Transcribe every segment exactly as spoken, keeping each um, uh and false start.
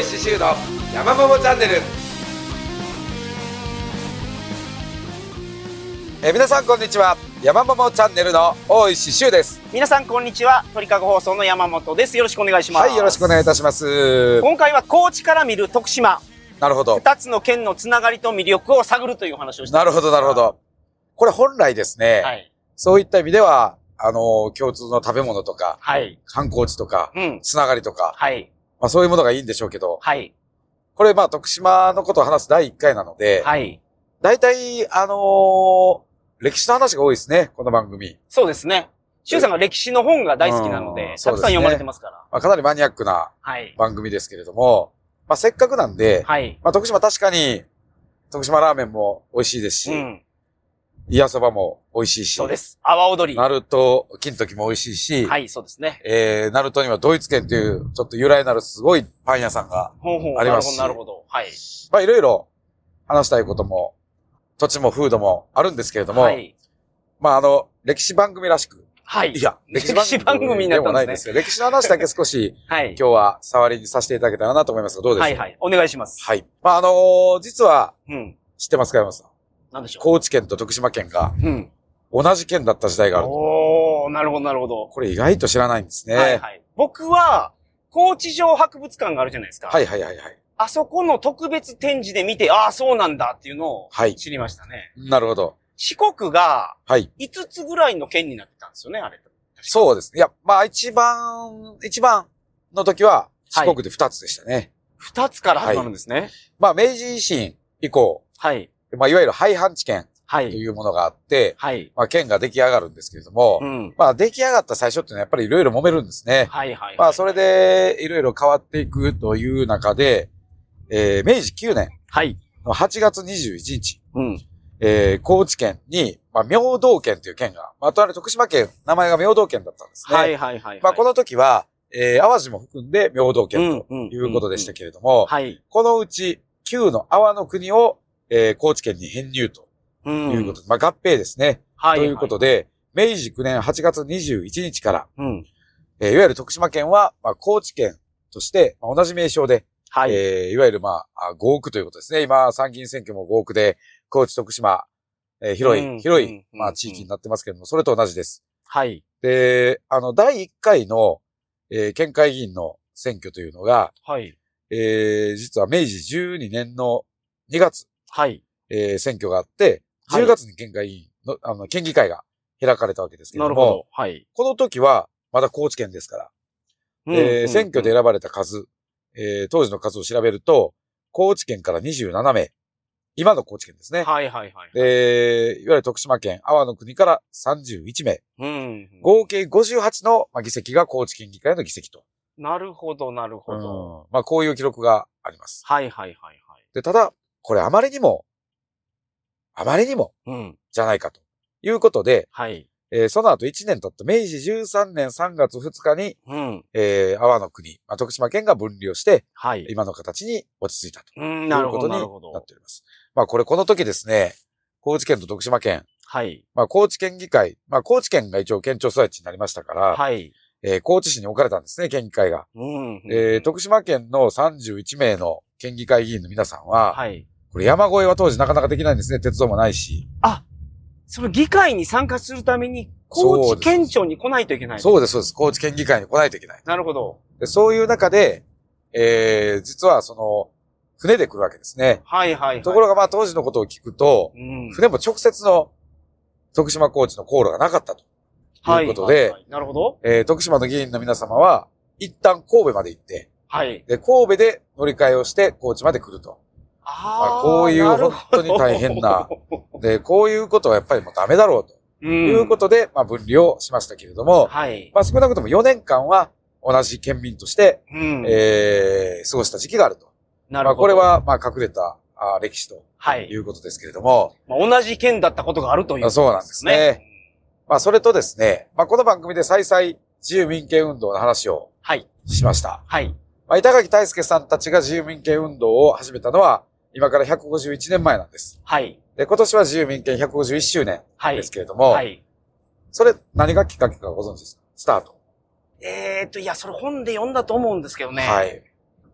石修の山ももチャンネル。えー、皆さんこんにちは。山ももチャンネルの大石修です。 皆さんこんにちは。鳥かご放送の山本です。よろしくお願いします。 はい、よろしくお願いいたします。 今回は高知から見る徳島。 なるほど。 二つの県のつながりと魅力を探るという話をして。 なるほど、なるほど。これ本来ですね、はい、そういった意味では、あの、共通の食べ物とか、はい、観光地とか、うん、つながりとか、はい、まあそういうものがいいんでしょうけど、はい、これまあ徳島のことを話すだいいっかいなので、はい、大体、あのー、歴史の話が多いですね、この番組。そうですね。周さんが歴史の本が大好きなので、うん、たくさん読まれてますから。まあ、かなりマニアックな番組ですけれども、はい、まあせっかくなんで、はい、まあ徳島確かに、徳島ラーメンも美味しいですし、うん、いやそばも美味しいし。 そうです。阿波踊り。 鳴門、金時も美味しいし。 はい、そうですね。 えー、鳴門にはドイツ圏という、ちょっと由来なるすごいパン屋さんがありますし。 なるほど、なるほど。はい。 まあいろいろ話したいことも、土地も風土もあるんですけれども、はい。まああの、歴史番組らしく。はい。いや、歴史番組でもないですよ。歴史の話だけ少し、はい。今日は触りにさせていただけたらなと思いますが、どうでしょう？はいはい。 お願いします。 はい。まああのー、実は、うん。知ってますか、山本さん。 なんでしょう。 高知県と徳島県が、うん。同じ県だった時代があると。 おー、なるほどなるほど。 これ意外と知らないんですね。はいはい。 僕は、高知城博物館があるじゃないですか。 はいはいはいはい。 あそこの特別展示で見て、ああ、そうなんだっていうのを知りましたね。 はい、なるほど。 四国が、はい。いつつぐらいの県になってたんですよね、あれ。 そうですね。いや、まあ一番、一番の時は四国で二つでしたね。 二、はい、つから始まるんですね。はい、 まあ明治維新以降、はい。まあいわゆる廃藩置県というものがあって、はい。まあ県が出来上がるんですけれども、うん、まあ出来上がった最初っていうのはやっぱりいろいろ揉めるんですね。はいはい、はい。まあそれでいろいろ変わっていくという中で、えー、明治きゅうねん。はい。はちがつにじゅういちにち。うん。えー、高知県に、まあ、明道県という県が、まあ、と徳島県、名前が明道県だったんですね。はいはいはい、はい。まあ、この時は、えー、淡路も含んで明道県ということでしたけれども、はい。このうち、旧の阿波の国を、えー、高知県に編入ということで、うん、まあ、合併ですね。はい。ということで、明治くねんはちがつにじゅういちにちから、うん。えー、いわゆる徳島県は、まあ、高知県として、まあ、同じ名称で、はい。えー、いわゆる、まあ、合区ということですね。今、参議院選挙も合区で、高知、徳島、えー、広い、うん、広い、うん、まあ、地域になってますけれども、それと同じです。はい。で、あの、だいいっかいの、えー、県会議員の選挙というのが、はい。えー、実は明治じゅうにねんのにがつ、はい。えー、選挙があって、じゅうがつに県会議員の、あの、県議会が開かれたわけですけれども、なるほど。はい。この時は、まだ高知県ですから、うん、えー、選挙で選ばれた数、えー、当時の数を調べると、高知県からにじゅうななめい、今の高知県ですね。はいはいはい。で、いわゆる徳島県、阿波の国からさんじゅういちめい。うん。合計ごじゅうはちの議席が高知県議会の議席と。なるほど、なるほど。うん、まあ、こういう記録があります。はいはいはいはい。で、ただ、これあまりにも、あまりにも、うん。じゃないかということで、はい。えー、その後いちねん経った明治じゅうさんねんさんがつふつかに、うん。えー、阿波の国、まあ、徳島県が分離をして、はい。今の形に落ち着いたと。うん、なるほど。ということになっております。まあこれこの時ですね、高知県と徳島県。はい。まあ高知県議会。まあ高知県が一応県庁所在地になりましたから。はい。えー、高知市に置かれたんですね、県議会が。うん。えー、徳島県のさんじゅういちめいの県議会議員の皆さんは。はい。これ山越えは当時なかなかできないんですね、鉄道もないし。あ、その議会に参加するために、高知県庁に来ないといけない。そうです、そうです。高知県議会に来ないといけない。なるほど。でそういう中で、えー、実はその、船で来るわけですね。はいはい、はい。ところがまあ当時のことを聞くと、うん、船も直接の徳島高知の航路がなかったということで、はいはいはい、なるほど。えー、徳島の議員の皆様は、一旦神戸まで行って、はい。で、神戸で乗り換えをして高知まで来ると。あまあ、こういう本当に大変な。で、こういうことはやっぱりもうダメだろうと。うん、いうことで、まあ分離をしましたけれども、はい。まあ少なくともよねんかんは同じ県民として、うん、えー、過ごした時期があると。なるほど。まあこれは、まあ隠れたあ歴史ということですけれども。はい、まあ、同じ県だったことがあるということですね。そうなんですね。まあそれとですね、まあこの番組で再々自由民権運動の話をしました。はい。まあ板垣大輔さんたちが自由民権運動を始めたのは、今からひゃくごじゅういちねんまえなんです。はい。で、今年は自由民権ひゃくごじゅういっしゅうねんですけれども、はい。はい、それ何がきっかけかご存知ですか？スタート。えーと、いや、それ本で読んだと思うんですけどね。はい。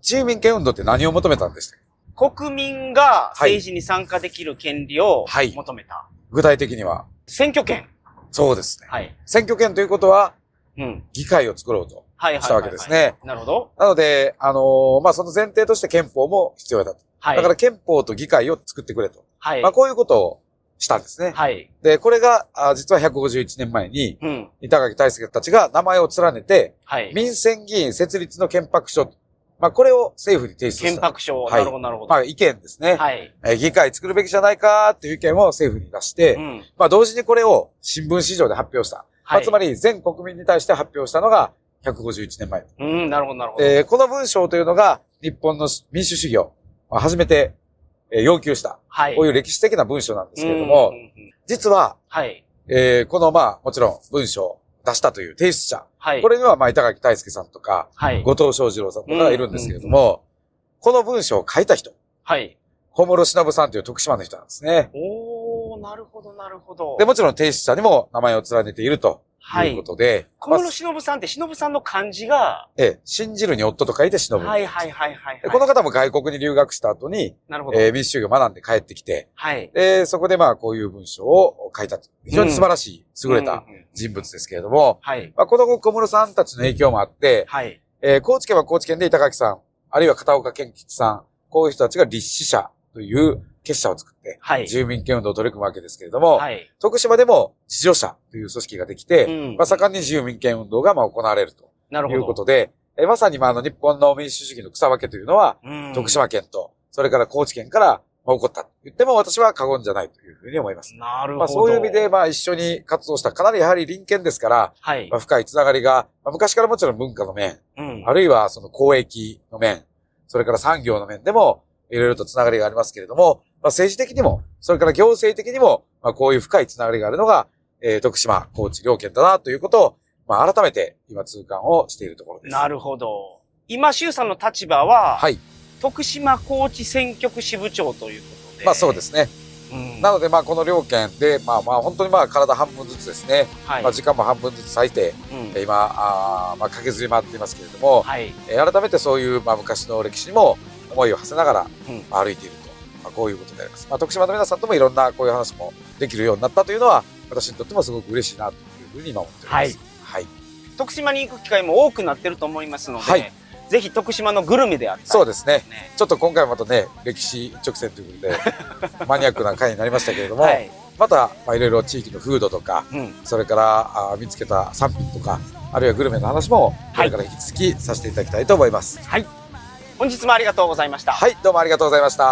自由民権運動って何を求めたんでしたっけ？国民が政治に参加できる権利を求めた。はい、 具体的には選挙権。 そうですね。はい。選挙権ということは、うん、議会を作ろうとしたわけですね。 なるほど。 なので、あのー、まあ、その前提として憲法も必要だと。はい。だから憲法と議会を作ってくれと。はい。まあ、こういうことをしたんですね。はい。で、これが、あ実はひゃくごじゅういちねんまえに、うん。板垣退助たちが名前を連ねて、はい。民選議員設立の憲白書。まあ、これを政府に提出した。 憲白書。はい。なるほど、なるほど。 まあ、意見ですね。はい。えー、議会作るべきじゃないかっていう意見を政府に出して、うん。まあ、同時にこれを新聞市場で発表した。はい。まあ、つまり、全国民に対して発表したのが、ひゃくごじゅういちねんまえ。 うん、なるほど、なるほど。 えー、この文章というのが、日本の民主主義を、まあ、初めて、えー、要求した。はい。こういう歴史的な文章なんですけれども、うんうんうん、実は、はい。えー、この、まあ、もちろん文章を出したという提出者。はい。これには、まあ、板垣退助さんとか、はい。後藤翔二郎さんとかがいるんですけれども、うんうんうん、この文章を書いた人。はい。小室忍さんという徳島の人なんですね。 おー、なるほど、なるほど。 で、もちろん提出者にも名前を連ねていると。はい。ということで。 小室忍さんって、忍さんの漢字が。 ええ、信じるに夫と書いて忍。 はいはいはいはい、はい。 この方も外国に留学した後に、なるほど。えー、民主主義を学んで帰ってきて。はい。で、そこでまあこういう文章を書いた。非常に素晴らしい、優れた人物ですけれども。はい。まあこの小室さんたちの影響もあって、はい。えー、高知県は高知県で板垣さん、あるいは片岡健吉さん、こういう人たちが立志者という結社を作って、はい、住民権運動を取り組むわけですけれども、はい、徳島でも自助者という組織ができて、うん、まあ、盛んに住民権運動がまあ行われるということで、えまさにまああの日本の民主主義の草分けというのは、うん、徳島県と、それから高知県から起こったと言っても私は過言じゃないというふうに思います。 なるほど。 まあそういう意味でまあ一緒に活動したかなりやはり隣県ですから、はい、まあ、深いつながりが、まあ、昔からもちろん文化の面、うん、あるいはその交易の面、それから産業の面でもいろいろとつながりがありますけれども、まあ、政治的にも、それから行政的にも、まあ、こういう深いつながりがあるのが、えー、徳島、高知両県だなということを、まあ、改めて今痛感をしているところです。 なるほど。今、周さんの立場は、はい。徳島高知選挙区支部長ということで。 まあそうですね。うん、なので、まあこの両県で、まあまあ本当にまあ体半分ずつですね。はい。まあ時間も半分ずつ割いて、うん、今、あまあ駆けずり回っていますけれども、はい。えー、改めてそういう、まあ昔の歴史にも思いを馳せながら、うん、歩いている。まあ、こういうことであります。まあ、徳島の皆さんともいろんなこういう話もできるようになったというのは、私にとってもすごく嬉しいなというふうに今思っております。はい。はい。 徳島に行く機会も多くなってると思いますので、はい、ぜひ徳島のグルメであったり、ね。 そうですね。ちょっと今回またね、歴史一直線ということで、マニアックな回になりましたけれども、はい、また、まあ、いろいろ地域の風土とか、うん、それからあ見つけた産品とか、あるいはグルメの話も、これから引き続きさせていただきたいと思います。 はい。本日もありがとうございました。 はい、どうもありがとうございました。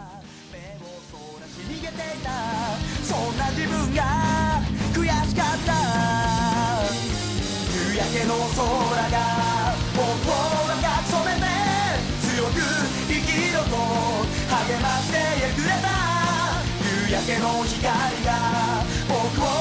そんな自分が悔しかった夕焼けの空が僕を赤く染めて強く生きろと励ましてくれた夕焼けの光が僕を